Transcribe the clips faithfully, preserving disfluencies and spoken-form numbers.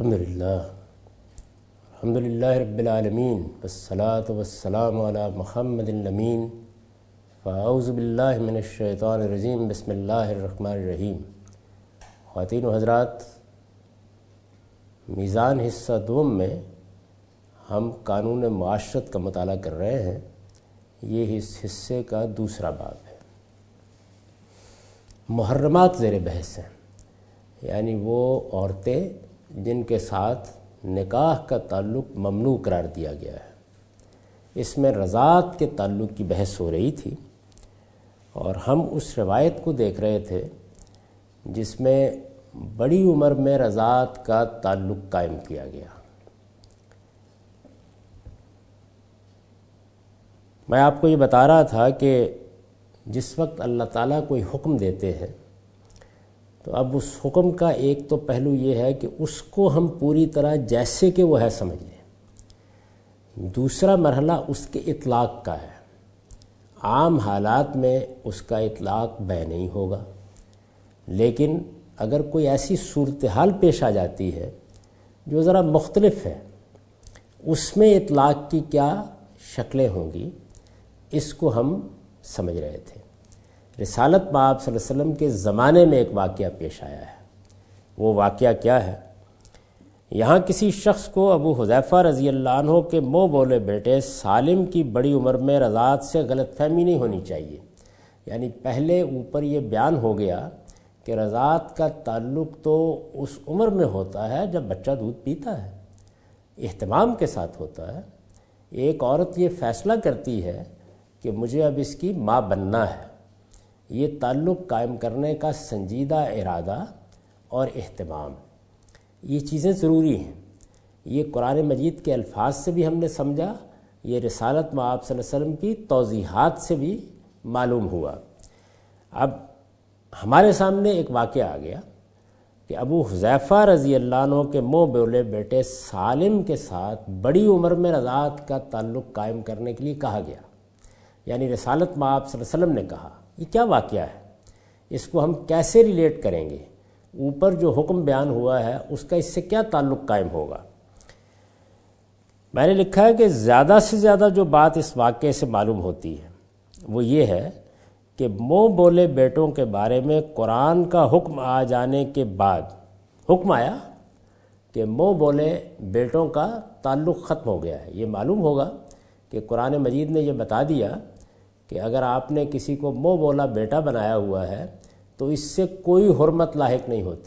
الحمدللہ الحمدللہ رب العالمین والصلاة والسلام علی محمد الامین فاعوذ باللہ من الشیطان الرجیم بسم اللہ الرحمن الرحیم۔ خواتین و حضرات، میزان حصہ دوم میں ہم قانون معاشرت کا مطالعہ کر رہے ہیں۔ یہ اس حصے کا دوسرا باب ہے۔ محرمات زیر بحث ہیں، یعنی وہ عورتیں جن کے ساتھ نکاح کا تعلق ممنوع قرار دیا گیا ہے۔ اس میں رضاعت کے تعلق کی بحث ہو رہی تھی اور ہم اس روایت کو دیکھ رہے تھے جس میں بڑی عمر میں رضاعت کا تعلق قائم کیا گیا۔ میں آپ کو یہ بتا رہا تھا کہ جس وقت اللہ تعالیٰ کوئی حکم دیتے ہیں تو اب اس حکم کا ایک تو پہلو یہ ہے کہ اس کو ہم پوری طرح جیسے کہ وہ ہے سمجھ لیں۔ دوسرا مرحلہ اس کے اطلاق کا ہے۔ عام حالات میں اس کا اطلاق بے نہیں ہوگا، لیکن اگر کوئی ایسی صورتحال پیش آ جاتی ہے جو ذرا مختلف ہے، اس میں اطلاق کی کیا شکلیں ہوں گی، اس کو ہم سمجھ رہے تھے۔ رسالت باب صلی اللہ علیہ وسلم کے زمانے میں ایک واقعہ پیش آیا ہے۔ وہ واقعہ کیا ہے؟ یہاں کسی شخص کو ابو حذیفہ رضی اللہ عنہ کے منہ بولے بیٹے سالم کی بڑی عمر میں رضاعت سے غلط فہمی نہیں ہونی چاہیے۔ یعنی پہلے اوپر یہ بیان ہو گیا کہ رضاعت کا تعلق تو اس عمر میں ہوتا ہے جب بچہ دودھ پیتا ہے، اہتمام کے ساتھ ہوتا ہے۔ ایک عورت یہ فیصلہ کرتی ہے کہ مجھے اب اس کی ماں بننا ہے، یہ تعلق قائم کرنے کا سنجیدہ ارادہ اور اہتمام، یہ چیزیں ضروری ہیں۔ یہ قرآن مجید کے الفاظ سے بھی ہم نے سمجھا، یہ رسالت مآب صلی اللہ علیہ وسلم کی توضیحات سے بھی معلوم ہوا۔ اب ہمارے سامنے ایک واقعہ آ گیا کہ ابو حذیفہ رضی اللہ عنہ کے منہ بولے بیٹے سالم کے ساتھ بڑی عمر میں رضاعت کا تعلق قائم کرنے کے لیے کہا گیا، یعنی رسالت مآب صلی اللہ علیہ وسلم نے کہا۔ یہ کیا واقعہ ہے؟ اس کو ہم کیسے ریلیٹ کریں گے؟ اوپر جو حکم بیان ہوا ہے اس کا اس سے کیا تعلق قائم ہوگا؟ میں نے لکھا ہے کہ زیادہ سے زیادہ جو بات اس واقعے سے معلوم ہوتی ہے وہ یہ ہے کہ منہ بولے بیٹوں کے بارے میں قرآن کا حکم آ جانے کے بعد حکم آیا کہ منہ بولے بیٹوں کا تعلق ختم ہو گیا ہے۔ یہ معلوم ہوگا کہ قرآن مجید نے یہ بتا دیا کہ اگر آپ نے کسی کو منہ بولا بیٹا بنایا ہوا ہے تو اس سے کوئی حرمت لاحق نہیں ہوتی۔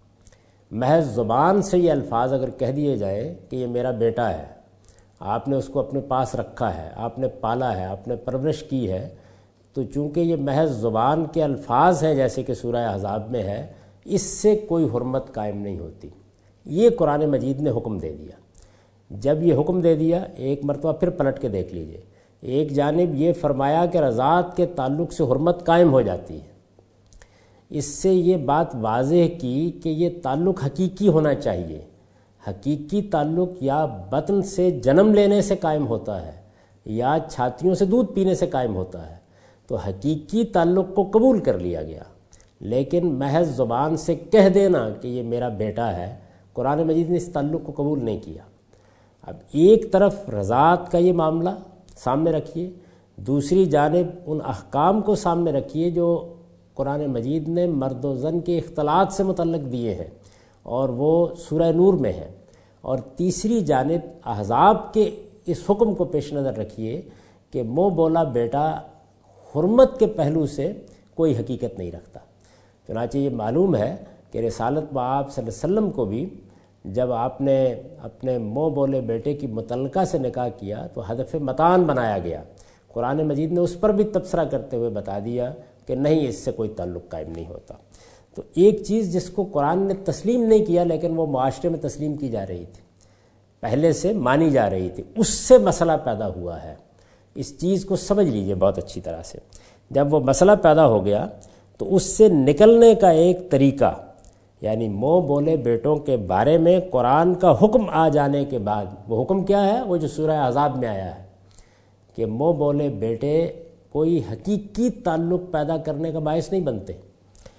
محض زبان سے یہ الفاظ اگر کہہ دیے جائے کہ یہ میرا بیٹا ہے، آپ نے اس کو اپنے پاس رکھا ہے، آپ نے پالا ہے، آپ نے پرورش کی ہے، تو چونکہ یہ محض زبان کے الفاظ ہیں جیسے کہ سورہ احزاب میں ہے، اس سے کوئی حرمت قائم نہیں ہوتی۔ یہ قرآن مجید نے حکم دے دیا۔ جب یہ حکم دے دیا، ایک مرتبہ پھر پلٹ کے دیکھ لیجئے، ایک جانب یہ فرمایا کہ رضاعت کے تعلق سے حرمت قائم ہو جاتی ہے، اس سے یہ بات واضح کی کہ یہ تعلق حقیقی ہونا چاہیے۔ حقیقی تعلق یا بطن سے جنم لینے سے قائم ہوتا ہے یا چھاتیوں سے دودھ پینے سے قائم ہوتا ہے، تو حقیقی تعلق کو قبول کر لیا گیا۔ لیکن محض زبان سے کہہ دینا کہ یہ میرا بیٹا ہے، قرآن مجید نے اس تعلق کو قبول نہیں کیا۔ اب ایک طرف رضاعت کا یہ معاملہ سامنے رکھیے، دوسری جانب ان احکام کو سامنے رکھیے جو قرآن مجید نے مرد و زن کے اختلاط سے متعلق دیے ہیں اور وہ سورہ نور میں ہے، اور تیسری جانب احزاب کے اس حکم کو پیش نظر رکھیے کہ منہ بولا بیٹا حرمت کے پہلو سے کوئی حقیقت نہیں رکھتا۔ چنانچہ یہ معلوم ہے کہ رسالت مآب صلی اللہ علیہ وسلم کو بھی جب آپ نے اپنے منہ بولے بیٹے کی متعلقہ سے نکاح کیا تو ہدف متان بنایا گیا۔ قرآن مجید نے اس پر بھی تبصرہ کرتے ہوئے بتا دیا کہ نہیں، اس سے کوئی تعلق قائم نہیں ہوتا۔ تو ایک چیز جس کو قرآن نے تسلیم نہیں کیا لیکن وہ معاشرے میں تسلیم کی جا رہی تھی، پہلے سے مانی جا رہی تھی، اس سے مسئلہ پیدا ہوا ہے۔ اس چیز کو سمجھ لیجئے بہت اچھی طرح سے۔ جب وہ مسئلہ پیدا ہو گیا تو اس سے نکلنے کا ایک طریقہ، یعنی منہ بولے بیٹوں کے بارے میں قرآن کا حکم آ جانے کے بعد، وہ حکم کیا ہے؟ وہ جو سورہ احزاب میں آیا ہے کہ منہ بولے بیٹے کوئی حقیقی تعلق پیدا کرنے کا باعث نہیں بنتے۔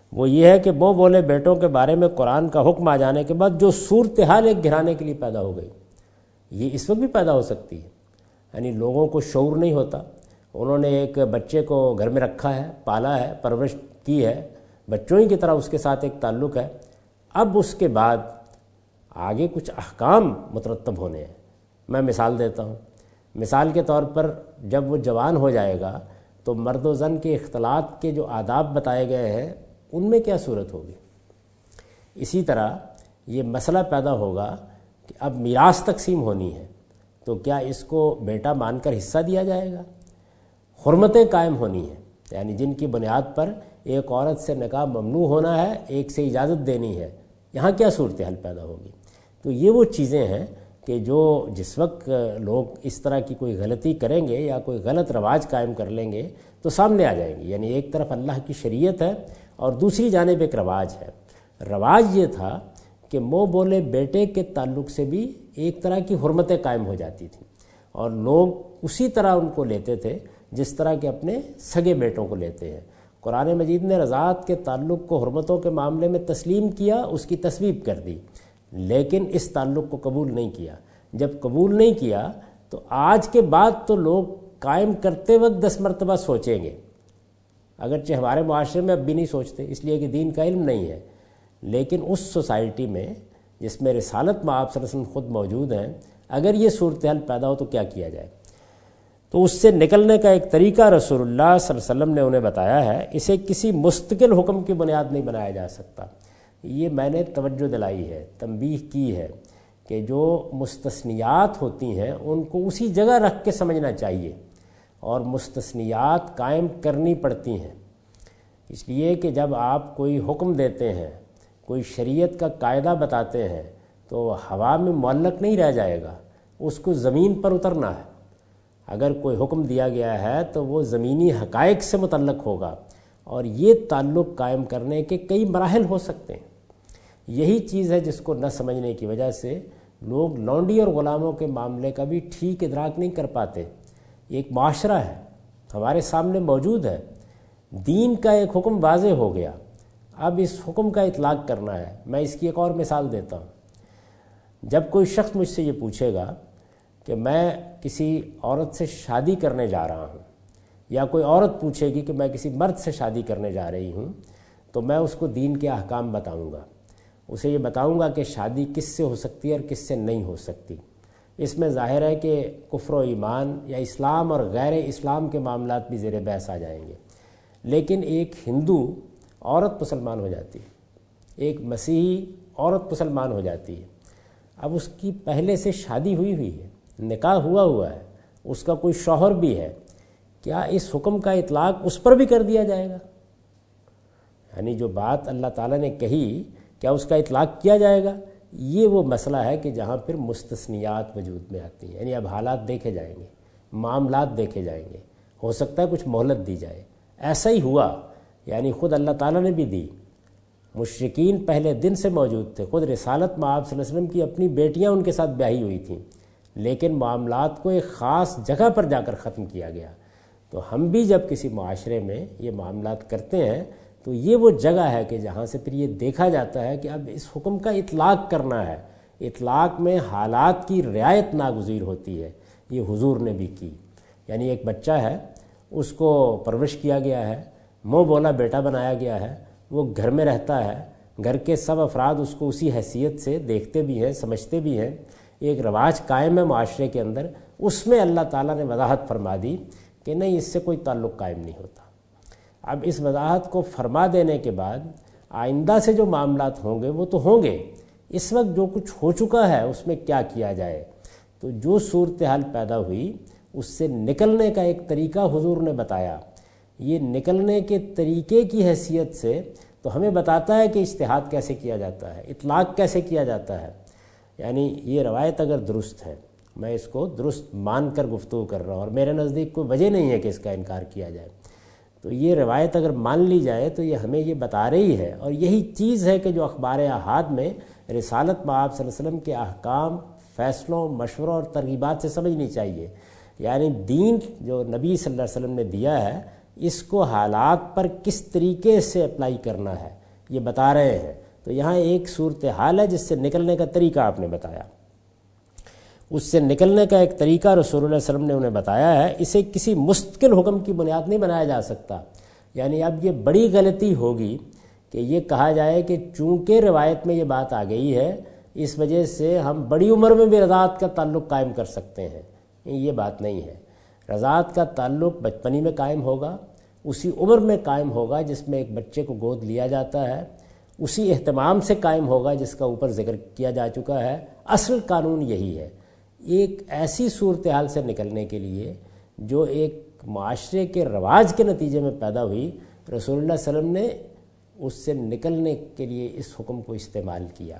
وہ یہ ہے کہ منہ بولے بیٹوں کے بارے میں قرآن کا حکم آ جانے کے بعد جو صورتحال ایک گھرانے کے لیے پیدا ہو گئی، یہ اس وقت بھی پیدا ہو سکتی ہے۔ یعنی لوگوں کو شعور نہیں ہوتا، انہوں نے ایک بچے کو گھر میں رکھا ہے، پالا ہے، پرورش کی ہے، بچوں ہی کی طرح اس کے ساتھ ایک تعلق ہے، اب اس کے بعد آگے کچھ احکام مترتب ہونے ہیں۔ میں مثال دیتا ہوں، مثال کے طور پر جب وہ جوان ہو جائے گا تو مرد و زن کے اختلاط کے جو آداب بتائے گئے ہیں ان میں کیا صورت ہوگی۔ اسی طرح یہ مسئلہ پیدا ہوگا کہ اب میراث تقسیم ہونی ہے تو کیا اس کو بیٹا مان کر حصہ دیا جائے گا؟ حرمتیں قائم ہونی ہیں، یعنی جن کی بنیاد پر ایک عورت سے نکاح ممنوع ہونا ہے، ایک سے اجازت دینی ہے، یہاں کیا صورتحال پیدا ہوگی؟ تو یہ وہ چیزیں ہیں کہ جو جس وقت لوگ اس طرح کی کوئی غلطی کریں گے یا کوئی غلط رواج قائم کر لیں گے تو سامنے آ جائیں گے۔ یعنی ایک طرف اللہ کی شریعت ہے اور دوسری جانب ایک رواج ہے۔ رواج یہ تھا کہ منہ بولے بیٹے کے تعلق سے بھی ایک طرح کی حرمتیں قائم ہو جاتی تھیں اور لوگ اسی طرح ان کو لیتے تھے جس طرح کہ اپنے سگے بیٹوں کو لیتے ہیں۔ قرآن مجید نے رضاعت کے تعلق کو حرمتوں کے معاملے میں تسلیم کیا، اس کی تصویب کر دی، لیکن اس تعلق کو قبول نہیں کیا۔ جب قبول نہیں کیا تو آج کے بعد تو لوگ قائم کرتے وقت دس مرتبہ سوچیں گے، اگرچہ ہمارے معاشرے میں اب بھی نہیں سوچتے اس لیے کہ دین کا علم نہیں ہے، لیکن اس سوسائٹی میں جس میں رسالت مآب صلی اللہ علیہ وسلم خود موجود ہیں، اگر یہ صورتحال پیدا ہو تو کیا کیا جائے؟ تو اس سے نکلنے کا ایک طریقہ رسول اللہ صلی اللہ علیہ وسلم نے انہیں بتایا ہے، اسے کسی مستقل حکم کی بنیاد نہیں بنایا جا سکتا۔ یہ میں نے توجہ دلائی ہے، تنبیہ کی ہے کہ جو مستثنیات ہوتی ہیں ان کو اسی جگہ رکھ کے سمجھنا چاہیے اور مستثنیات قائم کرنی پڑتی ہیں، اس لیے کہ جب آپ کوئی حکم دیتے ہیں، کوئی شریعت کا قاعدہ بتاتے ہیں تو ہوا میں معلق نہیں رہ جائے گا، اس کو زمین پر اترنا ہے۔ اگر کوئی حکم دیا گیا ہے تو وہ زمینی حقائق سے متعلق ہوگا اور یہ تعلق قائم کرنے کے کئی مراحل ہو سکتے ہیں۔ یہی چیز ہے جس کو نہ سمجھنے کی وجہ سے لوگ لونڈی اور غلاموں کے معاملے کا بھی ٹھیک ادراک نہیں کر پاتے۔ ایک معاشرہ ہے ہمارے سامنے موجود ہے، دین کا ایک حکم واضح ہو گیا، اب اس حکم کا اطلاق کرنا ہے۔ میں اس کی ایک اور مثال دیتا ہوں۔ جب کوئی شخص مجھ سے یہ پوچھے گا کہ میں کسی عورت سے شادی کرنے جا رہا ہوں، یا کوئی عورت پوچھے گی کہ میں کسی مرد سے شادی کرنے جا رہی ہوں، تو میں اس کو دین کے احکام بتاؤں گا، اسے یہ بتاؤں گا کہ شادی کس سے ہو سکتی ہے اور کس سے نہیں ہو سکتی۔ اس میں ظاہر ہے کہ کفر و ایمان یا اسلام اور غیر اسلام کے معاملات بھی زیر بحث آ جائیں گے، لیکن ایک ہندو عورت مسلمان ہو جاتی ہے، ایک مسیحی عورت مسلمان ہو جاتی ہے، اب اس کی پہلے سے شادی ہوئی ہوئی ہے، نکاح ہوا ہوا ہے، اس کا کوئی شوہر بھی ہے، کیا اس حکم کا اطلاق اس پر بھی کر دیا جائے گا؟ یعنی جو بات اللہ تعالیٰ نے کہی کیا اس کا اطلاق کیا جائے گا؟ یہ وہ مسئلہ ہے کہ جہاں پھر مستثنیات وجود میں آتی ہیں، یعنی اب حالات دیکھے جائیں گے، معاملات دیکھے جائیں گے، ہو سکتا ہے کچھ مہلت دی جائے۔ ایسا ہی ہوا، یعنی خود اللہ تعالیٰ نے بھی دی، مشرکین پہلے دن سے موجود تھے، خود رسالت مآب صلی اللہ علیہ وسلم کی اپنی بیٹیاں ان کے ساتھ بیاہی ہوئی تھیں، لیکن معاملات کو ایک خاص جگہ پر جا کر ختم کیا گیا۔ تو ہم بھی جب کسی معاشرے میں یہ معاملات کرتے ہیں تو یہ وہ جگہ ہے کہ جہاں سے پھر یہ دیکھا جاتا ہے کہ اب اس حکم کا اطلاق کرنا ہے۔ اطلاق میں حالات کی رعایت ناگزیر ہوتی ہے، یہ حضور نے بھی کی۔ یعنی ایک بچہ ہے، اس کو پرورش کیا گیا ہے، منہ بولا بیٹا بنایا گیا ہے، وہ گھر میں رہتا ہے، گھر کے سب افراد اس کو اسی حیثیت سے دیکھتے بھی ہیں، سمجھتے بھی ہیں، ایک رواج قائم ہے معاشرے کے اندر، اس میں اللہ تعالیٰ نے وضاحت فرما دی کہ نہیں، اس سے کوئی تعلق قائم نہیں ہوتا۔ اب اس وضاحت کو فرما دینے کے بعد آئندہ سے جو معاملات ہوں گے وہ تو ہوں گے، اس وقت جو کچھ ہو چکا ہے اس میں کیا کیا جائے؟ تو جو صورتحال پیدا ہوئی اس سے نکلنے کا ایک طریقہ حضور نے بتایا۔ یہ نکلنے کے طریقے کی حیثیت سے تو ہمیں بتاتا ہے کہ اجتہاد کیسے کیا جاتا ہے، اطلاق کیسے کیا جاتا ہے۔ یعنی یہ روایت اگر درست ہے، میں اس کو درست مان کر گفتگو کر رہا ہوں اور میرے نزدیک کوئی وجہ نہیں ہے کہ اس کا انکار کیا جائے، تو یہ روایت اگر مان لی جائے تو یہ ہمیں یہ بتا رہی ہے، اور یہی چیز ہے کہ جو اخبار احاد میں رسالت مآب صلی اللہ علیہ وسلم کے احکام، فیصلوں، مشوروں اور ترغیبات سے سمجھنی چاہیے۔ یعنی دین جو نبی صلی اللہ علیہ وسلم نے دیا ہے اس کو حالات پر کس طریقے سے اپلائی کرنا ہے یہ بتا رہے ہیں۔ تو یہاں ایک صورتحال ہے جس سے نکلنے کا طریقہ آپ نے بتایا، اس سے نکلنے کا ایک طریقہ رسول اللہ صلی اللہ علیہ وسلم نے انہیں بتایا ہے۔ اسے کسی مستقل حکم کی بنیاد نہیں بنایا جا سکتا۔ یعنی اب یہ بڑی غلطی ہوگی کہ یہ کہا جائے کہ چونکہ روایت میں یہ بات آ گئی ہے اس وجہ سے ہم بڑی عمر میں بھی رضاعت کا تعلق قائم کر سکتے ہیں، یہ بات نہیں ہے۔ رضاعت کا تعلق بچپنی میں قائم ہوگا، اسی عمر میں قائم ہوگا جس میں ایک بچے کو گود لیا جاتا ہے، اسی اہتمام سے قائم ہوگا جس کا اوپر ذکر کیا جا چکا ہے۔ اصل قانون یہی ہے۔ ایک ایسی صورتحال سے نکلنے کے لیے جو ایک معاشرے کے رواج کے نتیجے میں پیدا ہوئی، رسول اللہ صلی اللہ علیہ وسلم نے اس سے نکلنے کے لیے اس حکم کو استعمال کیا۔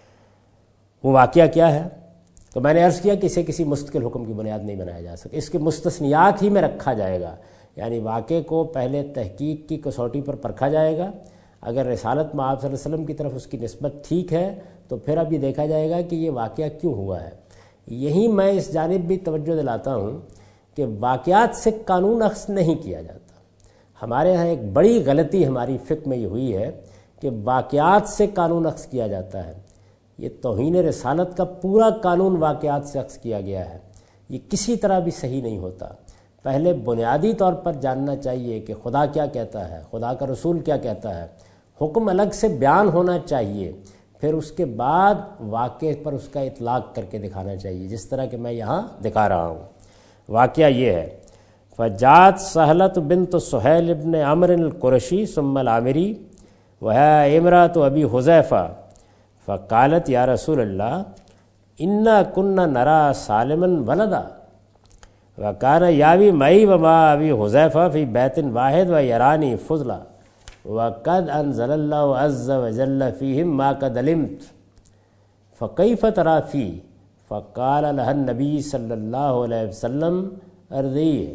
وہ واقعہ کیا ہے؟ تو میں نے عرض کیا کہ اسے کسی مستقل حکم کی بنیاد نہیں بنایا جا سکتا، اس کے مستثنیات ہی میں رکھا جائے گا۔ یعنی واقعے کو پہلے تحقیق کی کسوٹی پر پرکھا جائے گا، اگر رسالت میں آپ صلی اللہ علیہ وسلم کی طرف اس کی نسبت ٹھیک ہے تو پھر اب یہ دیکھا جائے گا کہ یہ واقعہ کیوں ہوا ہے۔ یہی میں اس جانب بھی توجہ دلاتا ہوں کہ واقعات سے قانون اخذ نہیں کیا جاتا۔ ہمارے ہاں ایک بڑی غلطی ہماری فقہ میں یہ ہوئی ہے کہ واقعات سے قانون اخذ کیا جاتا ہے۔ یہ توہین رسالت کا پورا قانون واقعات سے اخذ کیا گیا ہے، یہ کسی طرح بھی صحیح نہیں ہوتا۔ پہلے بنیادی طور پر جاننا چاہیے کہ خدا کیا کہتا ہے، خدا کا رسول کیا کہتا ہے، حکم الگ سے بیان ہونا چاہیے، پھر اس کے بعد واقعے پر اس کا اطلاق کر کے دکھانا چاہیے، جس طرح کہ میں یہاں دکھا رہا ہوں۔ واقعہ یہ ہے، فجات سہلت بنت سہیل ابن عمرو القرشی ثم العامری وهي امرأة ابی حذیفہ فقالت یا رسول اللہ انا كنا نرى سالما ولدا وكان یاوی معی وما ابی حذیفہ فی بیت واحد ویرانی فضلا وقد انزل اللہ عز وجل فیہم ما قد علمت فکیف تری فی فقال لها النبی صلی اللہ علیہ وسلم ارضیہ۔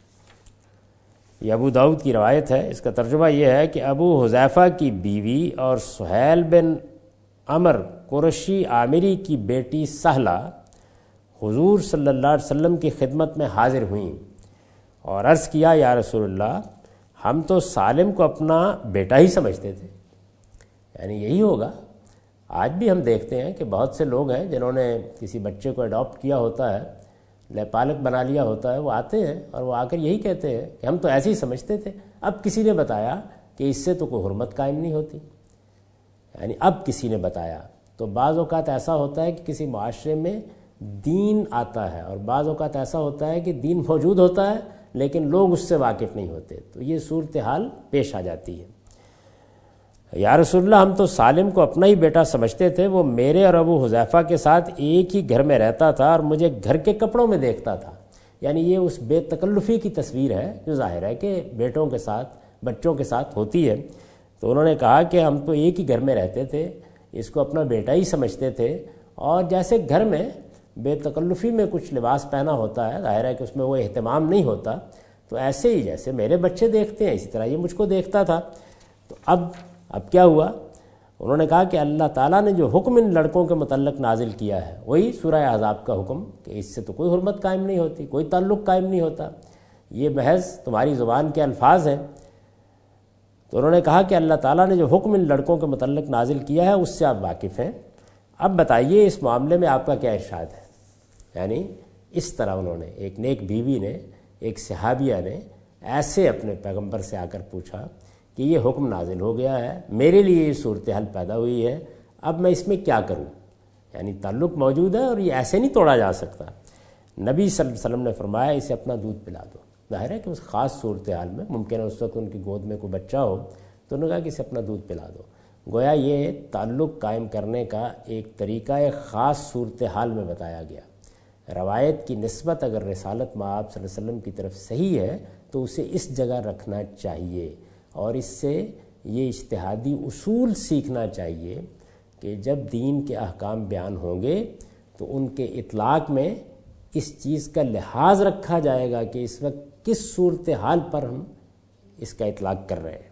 یہ ابو داؤد کی روایت ہے۔ اس کا ترجمہ یہ ہے کہ ابو حذیفہ کی بیوی اور سہیل بن عمر قرشی عامری کی بیٹی سہلہ حضور صلی اللہ علیہ وسلم کی خدمت میں حاضر ہوئیں اور عرض کیا یا رسول اللہ ہم تو سالم کو اپنا بیٹا ہی سمجھتے تھے۔ یعنی یہی ہوگا، آج بھی ہم دیکھتے ہیں کہ بہت سے لوگ ہیں جنہوں نے کسی بچے کو اڈاپٹ کیا ہوتا ہے، لے پالک بنا لیا ہوتا ہے، وہ آتے ہیں اور وہ آ کر یہی کہتے ہیں کہ ہم تو ایسے ہی سمجھتے تھے، اب کسی نے بتایا کہ اس سے تو کوئی حرمت قائم نہیں ہوتی۔ یعنی اب کسی نے بتایا۔ تو بعض اوقات ایسا ہوتا ہے کہ کسی معاشرے میں دین آتا ہے اور بعض اوقات ایسا ہوتا ہے کہ دین موجود ہوتا ہے لیکن لوگ اس سے واقف نہیں ہوتے، تو یہ صورتحال پیش آ جاتی ہے۔ یا رسول اللہ ہم تو سالم کو اپنا ہی بیٹا سمجھتے تھے، وہ میرے اور ابو حذیفہ کے ساتھ ایک ہی گھر میں رہتا تھا اور مجھے گھر کے کپڑوں میں دیکھتا تھا۔ یعنی یہ اس بے تکلفی کی تصویر ہے جو ظاہر ہے کہ بیٹوں کے ساتھ بچوں کے ساتھ ہوتی ہے۔ تو انہوں نے کہا کہ ہم تو ایک ہی گھر میں رہتے تھے، اس کو اپنا بیٹا ہی سمجھتے تھے، اور جیسے گھر میں بے تکلفی میں کچھ لباس پہنا ہوتا ہے، ظاہر ہے کہ اس میں وہ اہتمام نہیں ہوتا، تو ایسے ہی جیسے میرے بچے دیکھتے ہیں اسی طرح یہ مجھ کو دیکھتا تھا۔ تو اب اب کیا ہوا؟ انہوں نے کہا کہ اللہ تعالیٰ نے جو حکم ان لڑکوں کے متعلق نازل کیا ہے وہی سورہ احزاب کا حکم کہ اس سے تو کوئی حرمت قائم نہیں ہوتی، کوئی تعلق قائم نہیں ہوتا، یہ محض تمہاری زبان کے الفاظ ہیں۔ تو انہوں نے کہا کہ اللہ تعالیٰ نے جو حکم ان لڑکوں کے متعلق نازل کیا ہے اس سے آپ واقف ہیں، اب بتائیے اس معاملے میں آپ کا کیا ارشاد ہے۔ یعنی اس طرح انہوں نے، ایک نیک بیوی نے، ایک صحابیہ نے ایسے اپنے پیغمبر سے آ کر پوچھا کہ یہ حکم نازل ہو گیا ہے، میرے لیے یہ صورتحال پیدا ہوئی ہے، اب میں اس میں کیا کروں؟ یعنی تعلق موجود ہے اور یہ ایسے نہیں توڑا جا سکتا۔ نبی صلی اللہ علیہ وسلم نے فرمایا اسے اپنا دودھ پلا دو۔ ظاہر ہے کہ اس خاص صورتحال میں ممکن ہے اس وقت ان کی گود میں کوئی بچہ ہو، تو انہوں نے کہا کہ اسے اپنا دودھ پلا دو۔ گویا یہ تعلق قائم کرنے کا ایک طریقہ ایک خاص صورتحال میں بتایا گیا۔ روایت کی نسبت اگر رسالت مآب صلی اللہ علیہ وسلم کی طرف صحیح ہے تو اسے اس جگہ رکھنا چاہیے، اور اس سے یہ اجتہادی اصول سیکھنا چاہیے کہ جب دین کے احکام بیان ہوں گے تو ان کے اطلاق میں اس چیز کا لحاظ رکھا جائے گا کہ اس وقت کس صورتحال پر ہم اس کا اطلاق کر رہے ہیں۔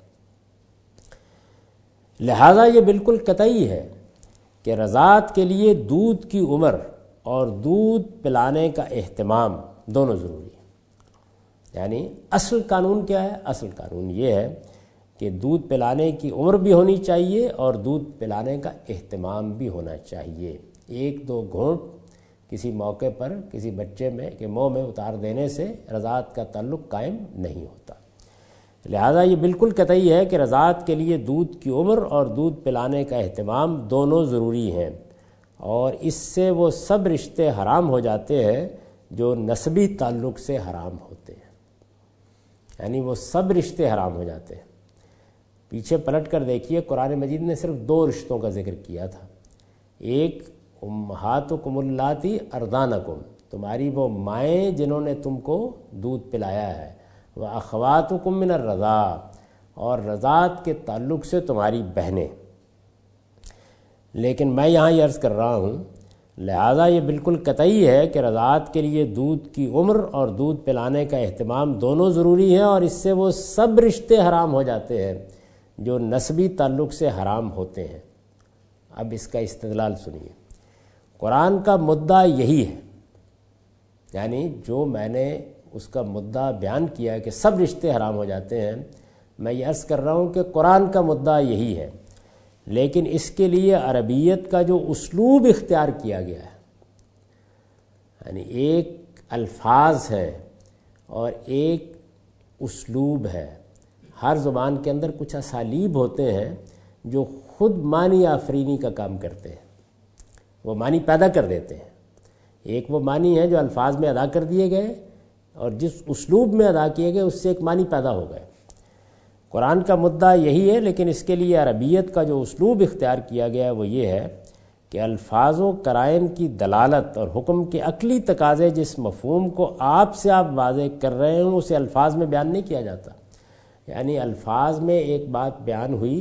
لہذا یہ بالکل قطعی ہے کہ رضاعت کے لیے دودھ کی عمر اور دودھ پلانے کا اہتمام دونوں ضروری ہے۔ یعنی اصل قانون کیا ہے؟ اصل قانون یہ ہے کہ دودھ پلانے کی عمر بھی ہونی چاہیے اور دودھ پلانے کا اہتمام بھی ہونا چاہیے۔ ایک دو گھونٹ کسی موقع پر کسی بچے میں کے منہ میں اتار دینے سے رضاعت کا تعلق قائم نہیں ہوتا۔ لہذا یہ بالکل قطعی ہے کہ رضاعت کے لیے دودھ کی عمر اور دودھ پلانے کا اہتمام دونوں ضروری ہیں، اور اس سے وہ سب رشتے حرام ہو جاتے ہیں جو نسبی تعلق سے حرام ہوتے ہیں۔ یعنی وہ سب رشتے حرام ہو جاتے ہیں۔ پیچھے پلٹ کر دیکھیے، قرآن مجید نے صرف دو رشتوں کا ذکر کیا تھا۔ ایک امہاتکم اللاتی ارضانکم، تمہاری وہ مائیں جنہوں نے تم کو دودھ پلایا ہے، واخواتکم من الرضاع، اور رضاعت کے تعلق سے تمہاری بہنیں۔ لیکن میں یہاں یہ عرض کر رہا ہوں، لہذا یہ بالکل قطعی ہے کہ رضاعت کے لیے دودھ کی عمر اور دودھ پلانے کا اہتمام دونوں ضروری ہیں، اور اس سے وہ سب رشتے حرام ہو جاتے ہیں جو نسبی تعلق سے حرام ہوتے ہیں۔ اب اس کا استدلال سنیے۔ قرآن کا مدعا یہی ہے، یعنی جو میں نے اس کا مدعا بیان کیا ہے کہ سب رشتے حرام ہو جاتے ہیں، میں یہ عرض کر رہا ہوں کہ قرآن کا مدعا یہی ہے، لیکن اس کے لیے عربیت کا جو اسلوب اختیار کیا گیا ہے، یعنی ایک الفاظ ہے اور ایک اسلوب ہے۔ ہر زبان کے اندر کچھ اسالیب ہوتے ہیں جو خود معنی آفرینی کا کام کرتے ہیں، وہ معنی پیدا کر دیتے ہیں۔ ایک وہ معنی ہے جو الفاظ میں ادا کر دیے گئے، اور جس اسلوب میں ادا کیے گئے اس سے ایک معنی پیدا ہو گئے۔ قرآن کا مدعا یہی ہے، لیکن اس کے لیے عربیت کا جو اسلوب اختیار کیا گیا ہے وہ یہ ہے کہ الفاظ و قرائن کی دلالت اور حکم کے عقلی تقاضے جس مفہوم کو آپ سے آپ واضح کر رہے ہیں اسے الفاظ میں بیان نہیں کیا جاتا۔ یعنی الفاظ میں ایک بات بیان ہوئی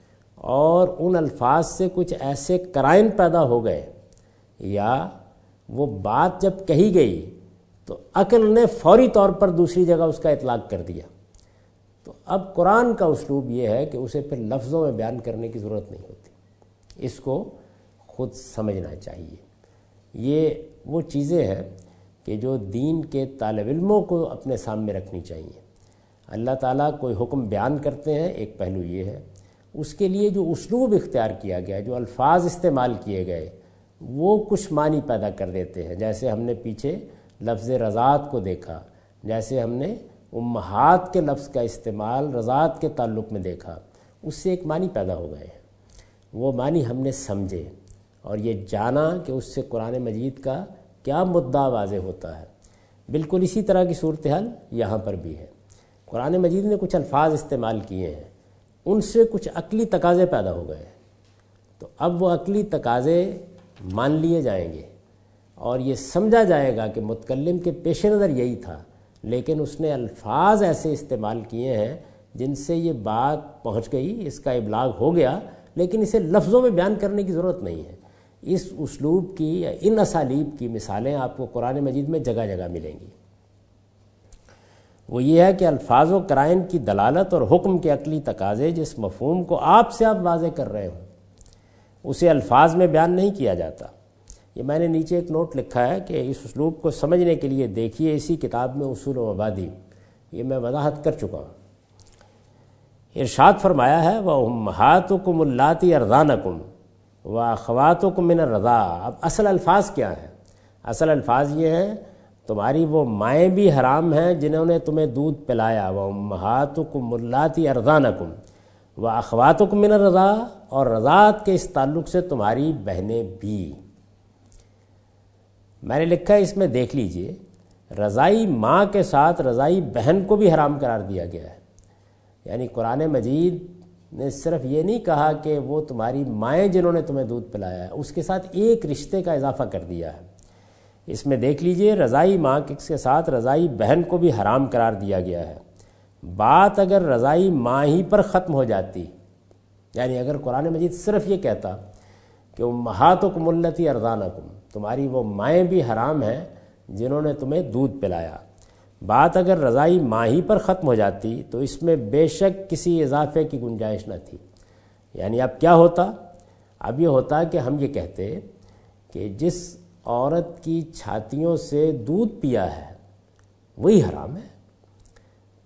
اور ان الفاظ سے کچھ ایسے قرائن پیدا ہو گئے، یا وہ بات جب کہی گئی تو عقل نے فوری طور پر دوسری جگہ اس کا اطلاق کر دیا۔ تو اب قرآن کا اسلوب یہ ہے کہ اسے پھر لفظوں میں بیان کرنے کی ضرورت نہیں ہوتی، اس کو خود سمجھنا چاہیے۔ یہ وہ چیزیں ہیں کہ جو دین کے طالب علموں کو اپنے سامنے رکھنی چاہیے۔ اللہ تعالیٰ کوئی حکم بیان کرتے ہیں، ایک پہلو یہ ہے، اس کے لیے جو اسلوب اختیار کیا گیا، جو الفاظ استعمال کیے گئے، وہ کچھ معنی پیدا کر دیتے ہیں۔ جیسے ہم نے پیچھے لفظ رضاعت کو دیکھا، جیسے ہم نے امہات کے لفظ کا استعمال رضاعت کے تعلق میں دیکھا، اس سے ایک معنی پیدا ہو گئے ہیں۔ وہ معنی ہم نے سمجھے اور یہ جانا کہ اس سے قرآن مجید کا کیا مدعا واضح ہوتا ہے۔ بالکل اسی طرح کی صورتحال یہاں پر بھی ہے۔ قرآن مجید نے کچھ الفاظ استعمال کیے ہیں، ان سے کچھ عقلی تقاضے پیدا ہو گئے، تو اب وہ عقلی تقاضے مان لیے جائیں گے اور یہ سمجھا جائے گا کہ متکلم کے پیش نظر یہی تھا، لیکن اس نے الفاظ ایسے استعمال کیے ہیں جن سے یہ بات پہنچ گئی، اس کا ابلاغ ہو گیا، لیکن اسے لفظوں میں بیان کرنے کی ضرورت نہیں ہے۔ اس اسلوب کی یا ان اسالیب کی مثالیں آپ کو قرآن مجید میں جگہ جگہ ملیں گی۔ وہ یہ ہے کہ الفاظ و قرائن کی دلالت اور حکم کے عقلی تقاضے جس مفہوم کو آپ سے آپ واضح کر رہے ہوں، اسے الفاظ میں بیان نہیں کیا جاتا۔ یہ میں نے نیچے ایک نوٹ لکھا ہے کہ اس اسلوب کو سمجھنے کے لیے دیکھیے اسی کتاب میں اصول و مبادی، یہ میں وضاحت کر چکا ہوں۔ ارشاد فرمایا ہے وَأُمَّهَاتُكُمُ اللَّاتِي أَرْضَانَكُمْ وَأَخَوَاتُكُم مِّنَ الرَّضَاعَةِ۔ اب اصل الفاظ کیا ہیں؟ اصل الفاظ یہ ہیں تمہاری وہ مائیں بھی حرام ہیں جنہوں نے تمہیں دودھ پلایا، وَأُمَّهَاتُكُمُ اللَّاتِي أَرْضَانَكُمْ وَأَخَوَاتُكُم مِّنَ الرَّضَاعَةِ، اور رضاعت کے اس تعلق سے تمہاری بہنیں بھی۔ میں نے لکھا ہے اس میں دیکھ لیجئے، رضائی ماں کے ساتھ رضائی بہن کو بھی حرام قرار دیا گیا ہے۔ یعنی قرآن مجید نے صرف یہ نہیں کہا کہ وہ تمہاری مائیں جنہوں نے تمہیں دودھ پلایا ہے، اس کے ساتھ ایک رشتے کا اضافہ کر دیا ہے۔ اس میں دیکھ لیجئے رضائی ماں کے ساتھ رضائی بہن کو بھی حرام قرار دیا گیا ہے۔ بات اگر رضائی ماں ہی پر ختم ہو جاتی، یعنی اگر قرآن مجید صرف یہ کہتا کہ امہاتکم اللتی ارضانکم، تمہاری وہ مائیں بھی حرام ہیں جنہوں نے تمہیں دودھ پلایا، بات اگر رضائی ماں ہی پر ختم ہو جاتی تو اس میں بے شک کسی اضافے کی گنجائش نہ تھی۔ یعنی اب کیا ہوتا؟ اب یہ ہوتا کہ ہم یہ کہتے کہ جس عورت کی چھاتیوں سے دودھ پیا ہے وہی حرام ہے،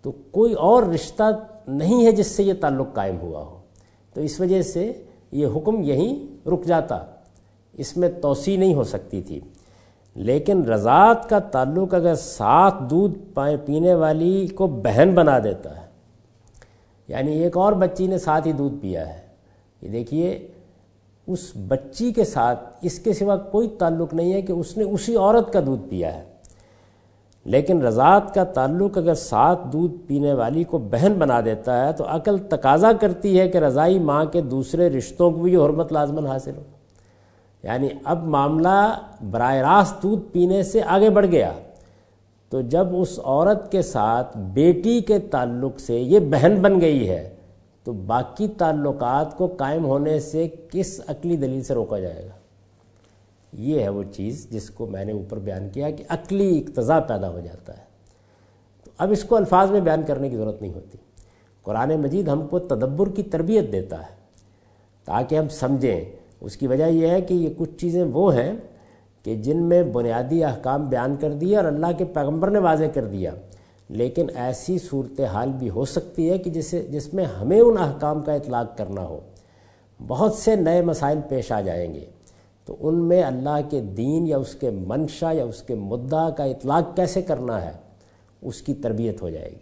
تو کوئی اور رشتہ نہیں ہے جس سے یہ تعلق قائم ہوا ہو، تو اس وجہ سے یہ حکم یہیں رک جاتا، اس میں توسیع نہیں ہو سکتی تھی۔ لیکن رضاعت کا تعلق اگر ساتھ دودھ پینے والی کو بہن بنا دیتا ہے، یعنی ایک اور بچی نے ساتھ ہی دودھ پیا ہے، یہ دیکھیے اس بچی کے ساتھ اس کے سوا کوئی تعلق نہیں ہے کہ اس نے اسی عورت کا دودھ پیا ہے، لیکن رضاعت کا تعلق اگر ساتھ دودھ پینے والی کو بہن بنا دیتا ہے تو عقل تقاضا کرتی ہے کہ رضائی ماں کے دوسرے رشتوں کو بھی یہ حرمت لازماً حاصل ہو، یعنی اب معاملہ براہ راست دودھ پینے سے آگے بڑھ گیا، تو جب اس عورت کے ساتھ بیٹی کے تعلق سے یہ بہن بن گئی ہے تو باقی تعلقات کو قائم ہونے سے کس عقلی دلیل سے روکا جائے گا؟ یہ ہے وہ چیز جس کو میں نے اوپر بیان کیا کہ عقلی اقتضا پیدا ہو جاتا ہے، تو اب اس کو الفاظ میں بیان کرنے کی ضرورت نہیں ہوتی۔ قرآن مجید ہم کو تدبر کی تربیت دیتا ہے تاکہ ہم سمجھیں۔ اس کی وجہ یہ ہے کہ یہ کچھ چیزیں وہ ہیں کہ جن میں بنیادی احکام بیان کر دیے اور اللہ کے پیغمبر نے واضح کر دیا، لیکن ایسی صورتحال بھی ہو سکتی ہے کہ جسے جس میں ہمیں ان احکام کا اطلاق کرنا ہو، بہت سے نئے مسائل پیش آ جائیں گے، تو ان میں اللہ کے دین یا اس کے منشا یا اس کے مدعا کا اطلاق کیسے کرنا ہے، اس کی تربیت ہو جائے گی۔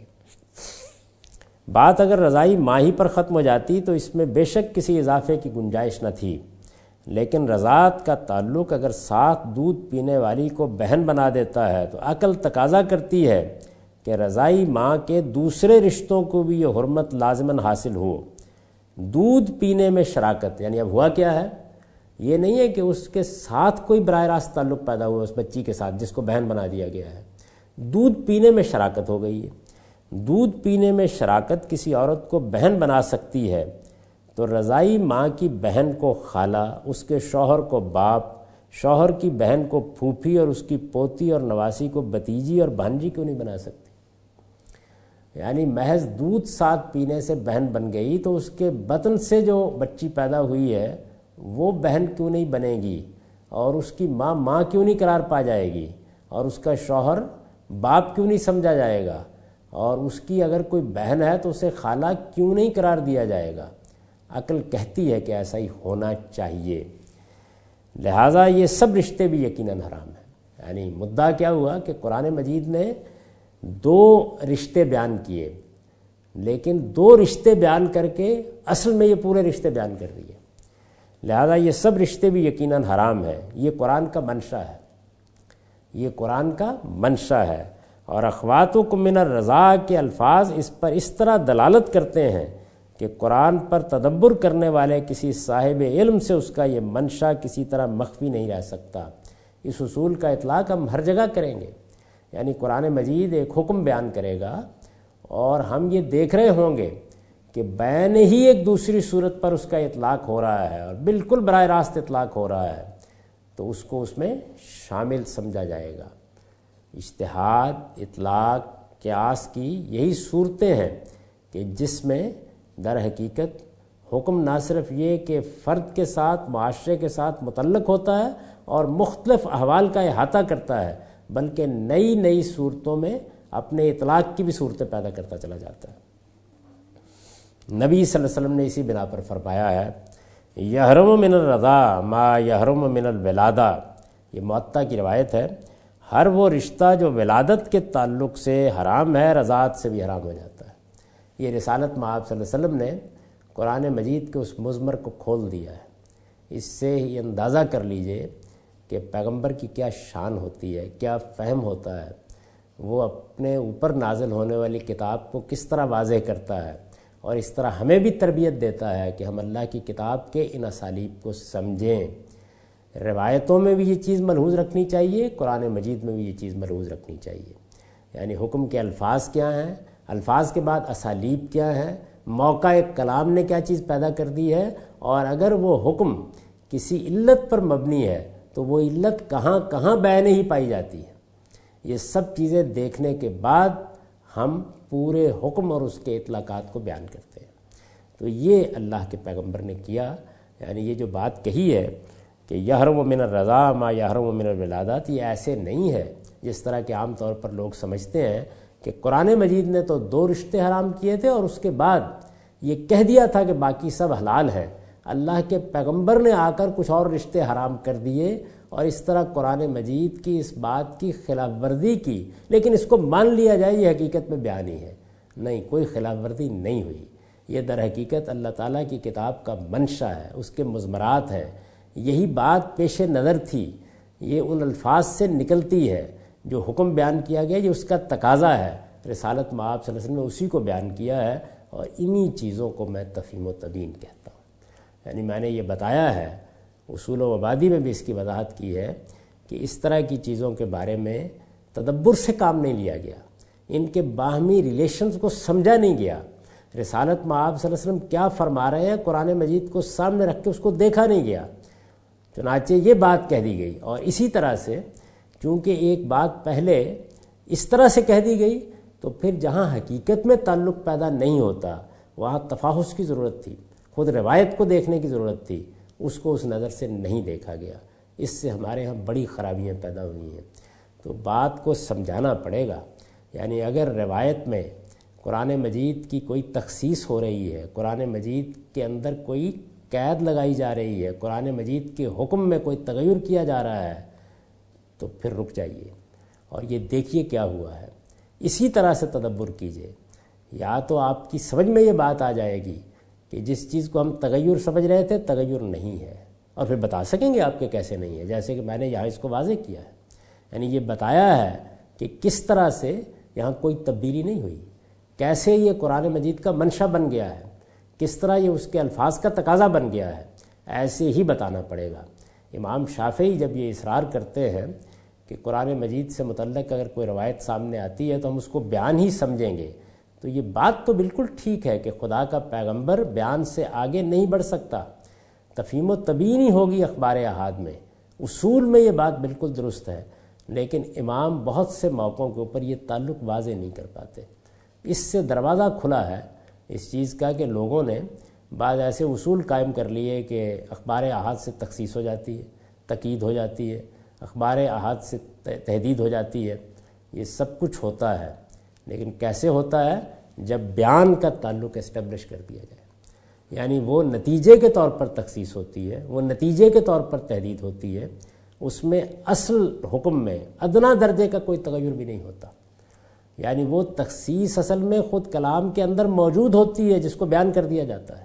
بات اگر رضائی ماں ہی پر ختم ہو جاتی تو اس میں بے شک کسی اضافے کی گنجائش نہ تھی، لیکن رضاعت کا تعلق اگر ساتھ دودھ پینے والی کو بہن بنا دیتا ہے تو عقل تقاضا کرتی ہے کہ رضائی ماں کے دوسرے رشتوں کو بھی یہ حرمت لازماً حاصل ہو۔ دودھ پینے میں شراکت، یعنی اب ہوا کیا ہے، یہ نہیں ہے کہ اس کے ساتھ کوئی براہ راست تعلق پیدا ہوا اس بچی کے ساتھ جس کو بہن بنا دیا گیا ہے، دودھ پینے میں شراکت ہو گئی ہے۔ دودھ پینے میں شراکت کسی عورت کو بہن بنا سکتی ہے تو رضائی ماں کی بہن کو خالہ، اس کے شوہر کو باپ، شوہر کی بہن کو پھوپھی اور اس کی پوتی اور نواسی کو بھتیجی اور بھانجی کیوں نہیں بنا سکتی؟ یعنی محض دودھ ساتھ پینے سے بہن بن گئی تو اس کے بطن سے جو بچی پیدا ہوئی ہے وہ بہن کیوں نہیں بنے گی، اور اس کی ماں ماں کیوں نہیں قرار پا جائے گی، اور اس کا شوہر باپ کیوں نہیں سمجھا جائے گا، اور اس کی اگر کوئی بہن ہے تو اسے خالہ کیوں نہیں قرار دیا جائے گا؟ عقل کہتی ہے کہ ایسا ہی ہونا چاہیے، لہٰذا یہ سب رشتے بھی یقیناً حرام ہیں۔ یعنی مدعا کیا ہوا کہ قرآن مجید نے دو رشتے بیان کیے، لیکن دو رشتے بیان کر کے اصل میں یہ پورے رشتے بیان کر دیے، لہذا یہ سب رشتے بھی یقیناً حرام ہیں۔ یہ قرآن کا منشا ہے، یہ قرآن کا منشا ہے، اور اخواتکم من الرضاع کے الفاظ اس پر اس طرح دلالت کرتے ہیں کہ قرآن پر تدبر کرنے والے کسی صاحب علم سے اس کا یہ منشا کسی طرح مخفی نہیں رہ سکتا۔ اس اصول کا اطلاق ہم ہر جگہ کریں گے، یعنی قرآن مجید ایک حکم بیان کرے گا اور ہم یہ دیکھ رہے ہوں گے کہ بین ہی ایک دوسری صورت پر اس کا اطلاق ہو رہا ہے اور بالکل براہ راست اطلاق ہو رہا ہے، تو اس کو اس میں شامل سمجھا جائے گا۔ اجتہاد، اطلاق، قیاس کی یہی صورتیں ہیں کہ جس میں در حقیقت حکم نہ صرف یہ کہ فرد کے ساتھ، معاشرے کے ساتھ متعلق ہوتا ہے اور مختلف احوال کا احاطہ کرتا ہے، بلکہ نئی نئی صورتوں میں اپنے اطلاق کی بھی صورتیں پیدا کرتا چلا جاتا ہے۔ نبی صلی اللہ علیہ وسلم نے اسی بنا پر فرمایا ہے یحرم من الرضاع ما یحرم من الولادہ، یہ معطا کی روایت ہے، ہر وہ رشتہ جو ولادت کے تعلق سے حرام ہے رضاعت سے بھی حرام ہو جاتا ہے۔ یہ رسالت مآب صلی اللہ علیہ وسلم نے قرآن مجید کے اس مضمر کو کھول دیا ہے۔ اس سے یہ اندازہ کر لیجئے کہ پیغمبر کی کیا شان ہوتی ہے، کیا فہم ہوتا ہے، وہ اپنے اوپر نازل ہونے والی کتاب کو کس طرح واضح کرتا ہے، اور اس طرح ہمیں بھی تربیت دیتا ہے کہ ہم اللہ کی کتاب کے ان اسالیب کو سمجھیں۔ روایتوں میں بھی یہ چیز ملحوظ رکھنی چاہیے، قرآن مجید میں بھی یہ چیز ملحوظ رکھنی چاہیے، یعنی حکم کے الفاظ کیا ہیں، الفاظ کے بعد اسالیب کیا ہیں، موقع کلام نے کیا چیز پیدا کر دی ہے، اور اگر وہ حکم کسی علت پر مبنی ہے تو وہ علت کہاں کہاں بین ہی پائی جاتی ہے۔ یہ سب چیزیں دیکھنے کے بعد ہم پورے حکم اور اس کے اطلاقات کو بیان کرتے ہیں۔ تو یہ اللہ کے پیغمبر نے کیا، یعنی یہ جو بات کہی ہے کہ یحرم من الرضاع ما یحرم من الولادات، یہ ایسے نہیں ہے جس طرح کہ عام طور پر لوگ سمجھتے ہیں کہ قرآن مجید نے تو دو رشتے حرام کیے تھے اور اس کے بعد یہ کہہ دیا تھا کہ باقی سب حلال ہے، اللہ کے پیغمبر نے آ کر کچھ اور رشتے حرام کر دیے اور اس طرح قرآن مجید کی اس بات کی خلاف ورزی کی، لیکن اس کو مان لیا جائے یہ حقیقت میں بیان ہی ہے۔ نہیں، کوئی خلاف ورزی نہیں ہوئی، یہ در حقیقت اللہ تعالیٰ کی کتاب کا منشا ہے، اس کے مضمرات ہیں، یہی بات پیش نظر تھی، یہ ان الفاظ سے نکلتی ہے جو حکم بیان کیا گیا، یہ اس کا تقاضا ہے۔ رسالت مآب صلی اللہ علیہ وسلم نے اسی کو بیان کیا ہے اور انہی چیزوں کو میں تفہیم و تبیین کہتا ہوں۔ یعنی میں نے یہ بتایا ہے، اصول و مبادی میں بھی اس کی وضاحت کی ہے کہ اس طرح کی چیزوں کے بارے میں تدبر سے کام نہیں لیا گیا، ان کے باہمی ریلیشنز کو سمجھا نہیں گیا۔ رسالت مآب صلی اللہ علیہ وسلم کیا فرما رہے ہیں قرآن مجید کو سامنے رکھ کے اس کو دیکھا نہیں گیا، چنانچہ یہ بات کہہ دی گئی۔ اور اسی طرح سے چونکہ ایک بات پہلے اس طرح سے کہہ دی گئی تو پھر جہاں حقیقت میں تعلق پیدا نہیں ہوتا وہاں تفاحص کی ضرورت تھی، خود روایت کو دیکھنے کی ضرورت تھی، اس کو اس نظر سے نہیں دیکھا گیا، اس سے ہمارے ہاں بڑی خرابیاں پیدا ہوئی ہیں۔ تو بات کو سمجھانا پڑے گا، یعنی اگر روایت میں قرآن مجید کی کوئی تخصیص ہو رہی ہے، قرآن مجید کے اندر کوئی قید لگائی جا رہی ہے، قرآن مجید کے حکم میں کوئی تغیر کیا جا رہا ہے، تو پھر رک جائیے اور یہ دیکھیے کیا ہوا ہے، اسی طرح سے تدبر کیجئے۔ یا تو آپ کی سمجھ میں یہ بات آ جائے گی کہ جس چیز کو ہم تغیر سمجھ رہے تھے تغیر نہیں ہے، اور پھر بتا سکیں گے آپ کے کیسے نہیں ہے، جیسے کہ میں نے یہاں اس کو واضح کیا ہے، یعنی یہ بتایا ہے کہ کس طرح سے یہاں کوئی تبدیلی نہیں ہوئی، کیسے یہ قرآن مجید کا منشا بن گیا ہے، کس طرح یہ اس کے الفاظ کا تقاضا بن گیا ہے، ایسے ہی بتانا پڑے گا۔ امام شافعی جب یہ اصرار کرتے ہیں کہ قرآن مجید سے متعلق اگر کوئی روایت سامنے آتی ہے تو ہم اس کو بیان ہی سمجھیں گے، تو یہ بات تو بالکل ٹھیک ہے کہ خدا کا پیغمبر بیان سے آگے نہیں بڑھ سکتا، تفہیم و تبیین ہی ہوگی اخبار احاد میں، اصول میں یہ بات بالکل درست ہے، لیکن امام بہت سے موقعوں کے اوپر یہ تعلق واضح نہیں کر پاتے۔ اس سے دروازہ کھلا ہے اس چیز کا کہ لوگوں نے بعض ایسے اصول قائم کر لیے کہ اخبار احاد سے تخصیص ہو جاتی ہے، تقیید ہو جاتی ہے، اخبار احاد سے تحدید ہو جاتی ہے، یہ سب کچھ ہوتا ہے، لیکن کیسے ہوتا ہے؟ جب بیان کا تعلق اسٹیبلش کر دیا جائے، یعنی وہ نتیجے کے طور پر تخصیص ہوتی ہے، وہ نتیجے کے طور پر تحدید ہوتی ہے، اس میں اصل حکم میں ادنا درجے کا کوئی تغیر بھی نہیں ہوتا، یعنی وہ تخصیص اصل میں خود کلام کے اندر موجود ہوتی ہے جس کو بیان کر دیا جاتا ہے،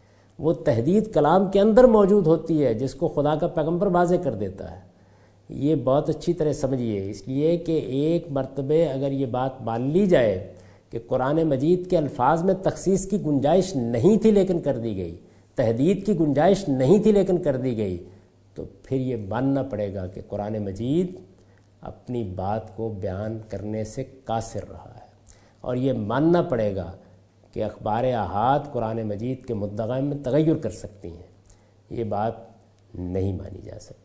وہ تحدید کلام کے اندر موجود ہوتی ہے جس کو خدا کا پیغمبر واضح کر دیتا ہے۔ یہ بہت اچھی طرح سمجھیے، اس لیے کہ ایک مرتبہ اگر یہ بات مان لی جائے کہ قرآن مجید کے الفاظ میں تخصیص کی گنجائش نہیں تھی لیکن کر دی گئی، تحدید کی گنجائش نہیں تھی لیکن کر دی گئی، تو پھر یہ ماننا پڑے گا کہ قرآن مجید اپنی بات کو بیان کرنے سے قاصر رہا ہے، اور یہ ماننا پڑے گا کہ اخبار احاد قرآن مجید کے مدعا میں تغیر کر سکتی ہیں، یہ بات نہیں مانی جا سکتی۔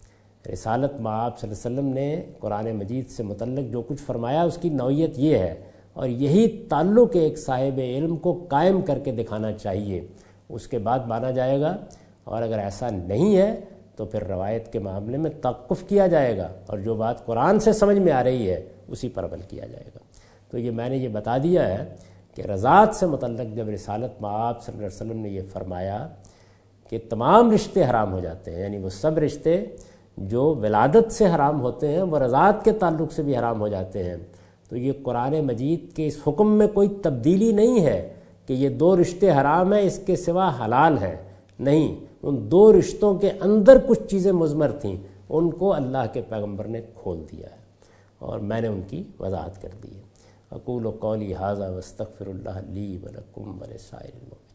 رسالت مآب صلی اللہ علیہ وسلم نے قرآن مجید سے متعلق جو کچھ فرمایا اس کی نوعیت یہ ہے، اور یہی تعلق ایک صاحب علم کو قائم کر کے دکھانا چاہیے، اس کے بعد مانا جائے گا، اور اگر ایسا نہیں ہے تو پھر روایت کے معاملے میں توقف کیا جائے گا، اور جو بات قرآن سے سمجھ میں آ رہی ہے اسی پر عمل کیا جائے گا۔ تو یہ میں نے یہ بتا دیا ہے کہ رضاعت سے متعلق جب رسالت مآب صلی اللہ علیہ وسلم نے یہ فرمایا کہ تمام رشتے حرام ہو جاتے ہیں، یعنی وہ سب رشتے جو ولادت سے حرام ہوتے ہیں وہ رضاعت کے تعلق سے بھی حرام ہو جاتے ہیں، تو یہ قرآن مجید کے اس حکم میں کوئی تبدیلی نہیں ہے کہ یہ دو رشتے حرام ہیں اس کے سوا حلال ہیں، نہیں، ان دو رشتوں کے اندر کچھ چیزیں مضمر تھیں، ان کو اللہ کے پیغمبر نے کھول دیا ہے اور میں نے ان کی وضاحت کر دی ہے۔ اقول قولی ھذا واستغفر اللہ لی ولکم ولسائر المؤمنین۔